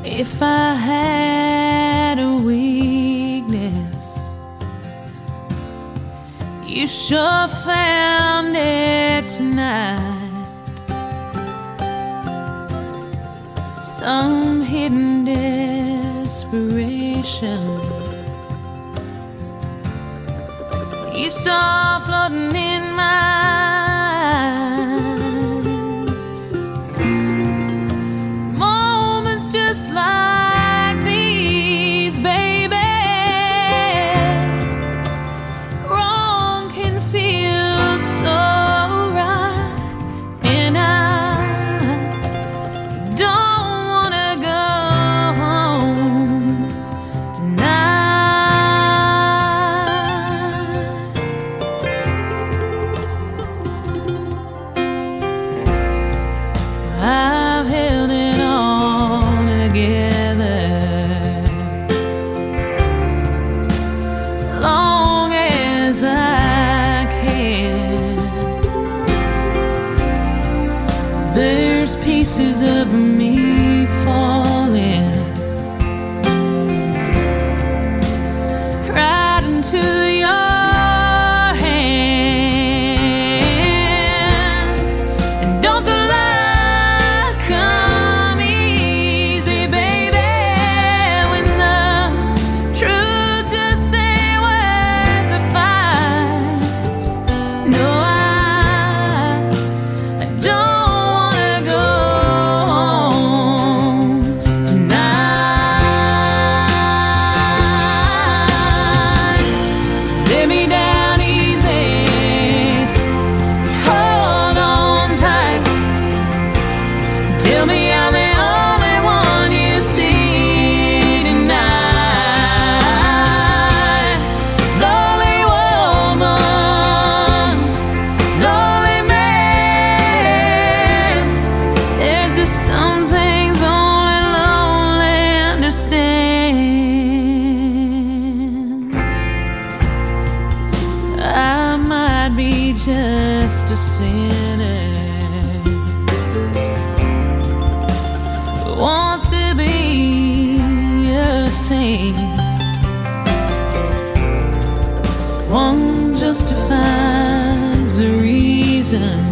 If I had a weakness, you sure found it tonight. Some hidden desperation you saw floating in my eyes. Moments just like these, baby, wrong can feel so right, and I don't wanna go home tonight. I've held it all together long as I can. There's pieces of me falling right into your hands. And don't the lies come easy, baby, when the truth just ain't worth the fight. No, I don't wanna go home tonight. So lay me down easy, hold on tight. Tell me I'm the only one you see tonight. Lonely woman, lonely man. There's just some things only lonely understands. I might be just a sinner who wants to be a saint. One justifies the reason